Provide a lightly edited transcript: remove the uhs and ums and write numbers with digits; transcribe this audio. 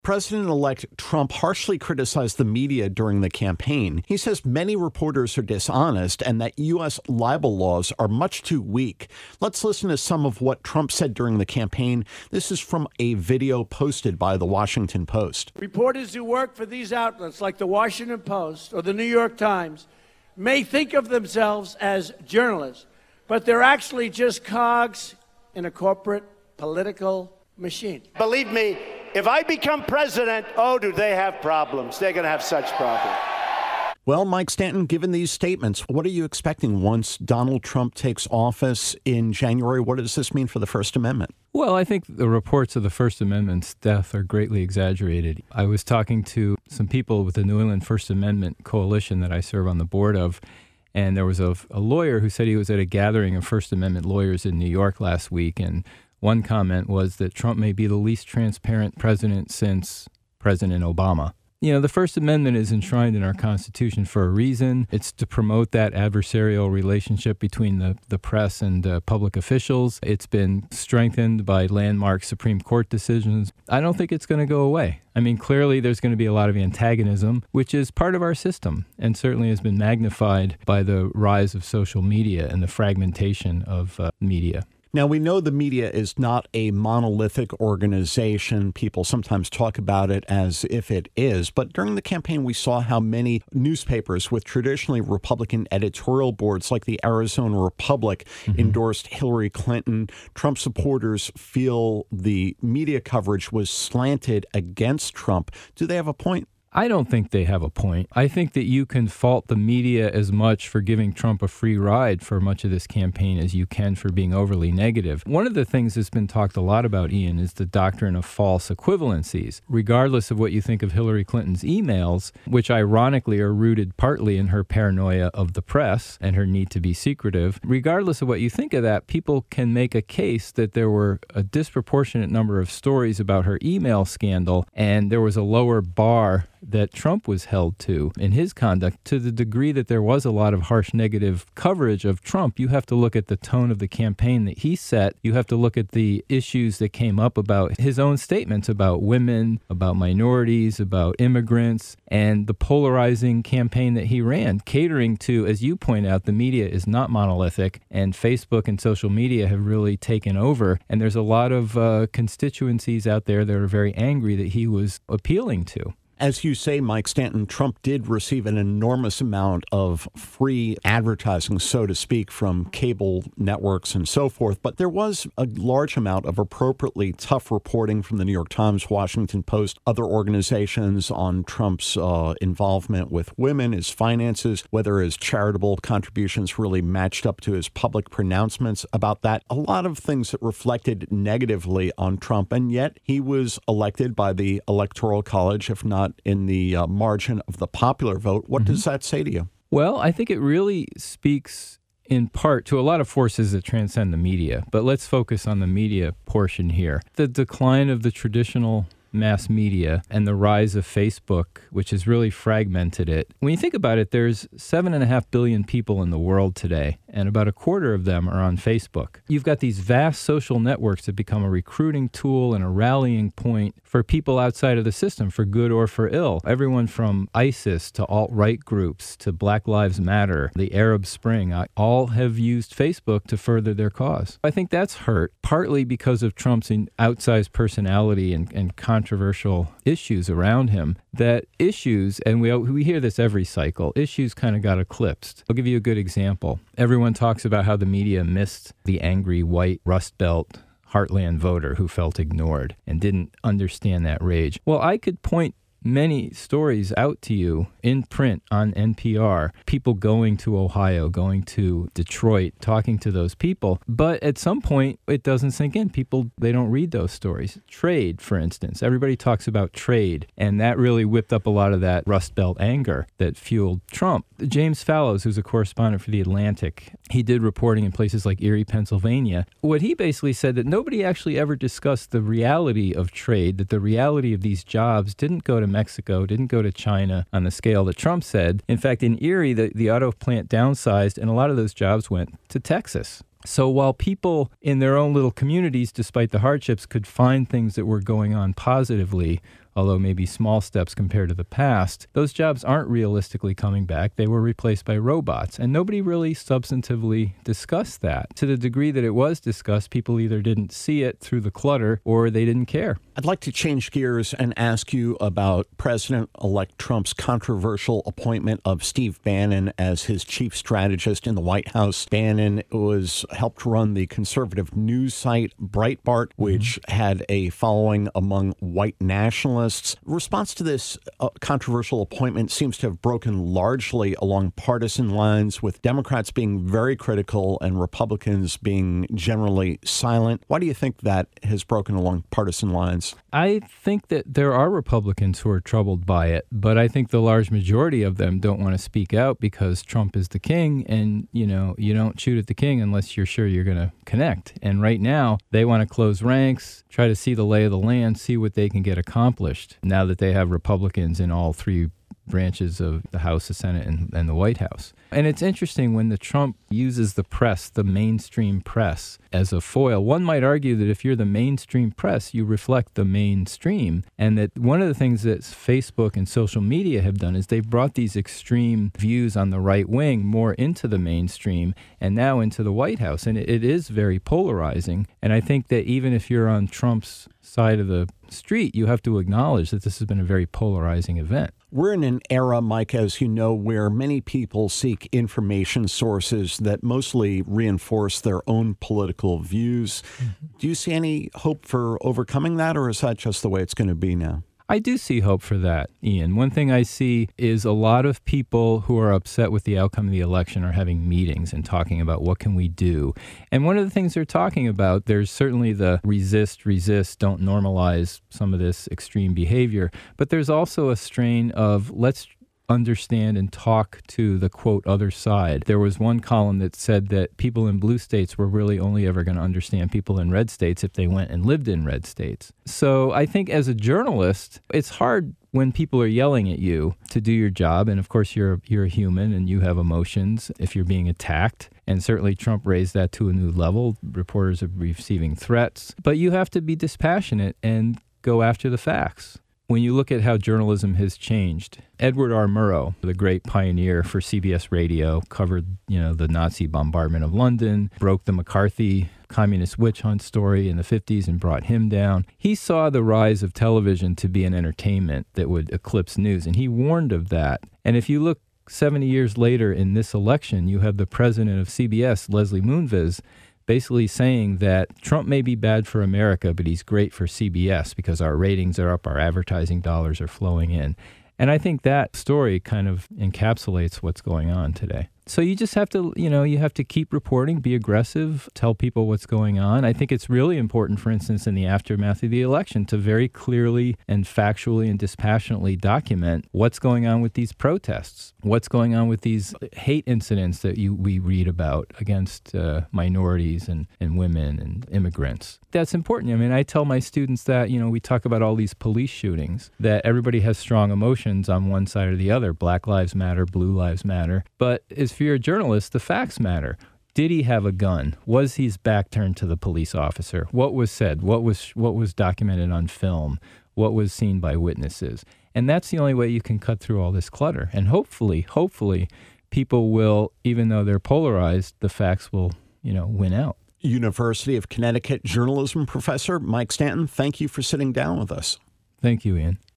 President-elect Trump harshly criticized the media during the campaign. He says many reporters are dishonest and that U.S. libel laws are much too weak. Let's listen to some of what Trump said during the campaign. This is from a video posted by the Washington Post. Reporters who work for these outlets like the Washington Post or the New York Times may think of themselves as journalists, but they're actually just cogs in a corporate political machine. Believe me, if I become president, oh, do they have problems. They're going to have such problems. Well, Mike Stanton, given these statements, what are you expecting once Donald Trump takes office in January? What does this mean for the First Amendment? Well, I think the reports of the First Amendment's death are greatly exaggerated. I was talking to some people with the New England First Amendment Coalition that I serve on the board of, and there was a lawyer who said he was at a gathering of First Amendment lawyers in New York last week, and one comment was that Trump may be the least transparent president since President Obama. You know, the First Amendment is enshrined in our Constitution for a reason. It's to promote that adversarial relationship between the press and public officials. It's been strengthened by landmark Supreme Court decisions. I don't think it's going to go away. I mean, clearly there's going to be a lot of antagonism, which is part of our system and certainly has been magnified by the rise of social media and the fragmentation of media. Now, we know the media is not a monolithic organization. People sometimes talk about it as if it is. But during the campaign, we saw how many newspapers with traditionally Republican editorial boards like the Arizona Republic endorsed Hillary Clinton. Trump supporters feel the media coverage was slanted against Trump. Do they have a point? I don't think they have a point. I think that you can fault the media as much for giving Trump a free ride for much of this campaign as you can for being overly negative. One of the things that's been talked a lot about, Ian, is the doctrine of false equivalencies. Regardless of what you think of Hillary Clinton's emails, which ironically are rooted partly in her paranoia of the press and her need to be secretive, regardless of what you think of that, people can make a case that there were a disproportionate number of stories about her email scandal and there was a lower bar that Trump was held to in his conduct. To the degree that there was a lot of harsh negative coverage of Trump, you have to look at the tone of the campaign that he set. You have to look at the issues that came up about his own statements about women, about minorities, about immigrants, and the polarizing campaign that he ran, catering to, as you point out, the media is not monolithic, and Facebook and social media have really taken over. And there's a lot of constituencies out there that are very angry that he was appealing to. As you say, Mike Stanton, Trump did receive an enormous amount of free advertising, so to speak, from cable networks and so forth. But there was a large amount of appropriately tough reporting from the New York Times, Washington Post, other organizations on Trump's involvement with women, his finances, whether his charitable contributions really matched up to his public pronouncements about that. A lot of things that reflected negatively on Trump. And yet he was elected by the Electoral College, if not in the margin of the popular vote. What does that say to you? Well, I think it really speaks in part to a lot of forces that transcend the media. But let's focus on the media portion here. The decline of the traditional mass media and the rise of Facebook, which has really fragmented it. When you think about it, there's 7.5 billion people in the world today, and about a quarter of them are on Facebook. You've got these vast social networks that become a recruiting tool and a rallying point for people outside of the system, for good or for ill. Everyone from ISIS to alt-right groups to Black Lives Matter, the Arab Spring, all have used Facebook to further their cause. I think that's hurt, partly because of Trump's outsized personality and controversial issues around him, that issues, and we hear this every cycle, issues kind of got eclipsed. I'll give you a good example. Everyone talks about how the media missed the angry white Rust Belt heartland voter who felt ignored and didn't understand that rage. Well, I could point many stories out to you in print on NPR, people going to Ohio, going to Detroit, talking to those people. But at some point, it doesn't sink in. People, they don't read those stories. Trade, for instance. Everybody talks about trade, and that really whipped up a lot of that Rust Belt anger that fueled Trump. James Fallows, who's a correspondent for The Atlantic, he did reporting in places like Erie, Pennsylvania. What he basically said that nobody actually ever discussed the reality of trade, that the reality of these jobs didn't go to Mexico, didn't go to China on the scale that Trump said. In fact, in Erie, the auto plant downsized, and a lot of those jobs went to Texas. So while people in their own little communities, despite the hardships, could find things that were going on positively, although maybe small steps compared to the past, those jobs aren't realistically coming back. They were replaced by robots. And nobody really substantively discussed that. To the degree that it was discussed, people either didn't see it through the clutter or they didn't care. I'd like to change gears and ask you about President-elect Trump's controversial appointment of Steve Bannon as his chief strategist in the White House. Bannon helped run the conservative news site Breitbart, which had a following among white nationalists. Response to this controversial appointment seems to have broken largely along partisan lines, with Democrats being very critical and Republicans being generally silent. Why do you think that has broken along partisan lines? I think that there are Republicans who are troubled by it, but I think the large majority of them don't want to speak out because Trump is the king, and, you don't shoot at the king unless you're sure you're going to connect. And right now, they want to close ranks, try to see the lay of the land, see what they can get accomplished now that they have Republicans in all three branches of the House, the Senate, and the White House. And it's interesting when Trump uses the press, the mainstream press, as a foil. One might argue that if you're the mainstream press, you reflect the mainstream. And that one of the things that Facebook and social media have done is they've brought these extreme views on the right wing more into the mainstream and now into the White House. And it is very polarizing. And I think that even if you're on Trump's side of the street, you have to acknowledge that this has been a very polarizing event. We're in an era, Mike, as you know, where many people seek information sources that mostly reinforce their own political views. Do you see any hope for overcoming that, or is that just the way it's going to be now? I do see hope for that, Ian. One thing I see is a lot of people who are upset with the outcome of the election are having meetings and talking about what can we do. And one of the things they're talking about, there's certainly the resist, don't normalize some of this extreme behavior. But there's also a strain of let's understand and talk to the, quote, other side. There was one column that said that people in blue states were really only ever going to understand people in red states if they went and lived in red states. So I think as a journalist, it's hard when people are yelling at you to do your job. And of course, you're a human and you have emotions if you're being attacked. And certainly Trump raised that to a new level. Reporters are receiving threats. But you have to be dispassionate and go after the facts. When you look at how journalism has changed, Edward R. Murrow, the great pioneer for CBS Radio, covered, the Nazi bombardment of London, broke the McCarthy communist witch hunt story in the 50s and brought him down. He saw the rise of television to be an entertainment that would eclipse news, and he warned of that. And if you look 70 years later in this election, you have the president of CBS, Leslie Moonves, basically saying that Trump may be bad for America, but he's great for CBS because our ratings are up, our advertising dollars are flowing in. And I think that story kind of encapsulates what's going on today. So you just have to, you have to keep reporting, be aggressive, tell people what's going on. I think it's really important, for instance, in the aftermath of the election, to very clearly and factually and dispassionately document what's going on with these protests, what's going on with these hate incidents that we read about against minorities and women and immigrants. That's important. I mean, I tell my students that, we talk about all these police shootings, that everybody has strong emotions on one side or the other. Black lives matter, blue lives matter. But if you're a journalist, the facts matter. Did he have a gun? Was his back turned to the police officer? What was said? What was documented on film? What was seen by witnesses? And that's the only way you can cut through all this clutter. And hopefully, people will, even though they're polarized, the facts will, win out. University of Connecticut journalism professor Mike Stanton, thank you for sitting down with us. Thank you, Ian.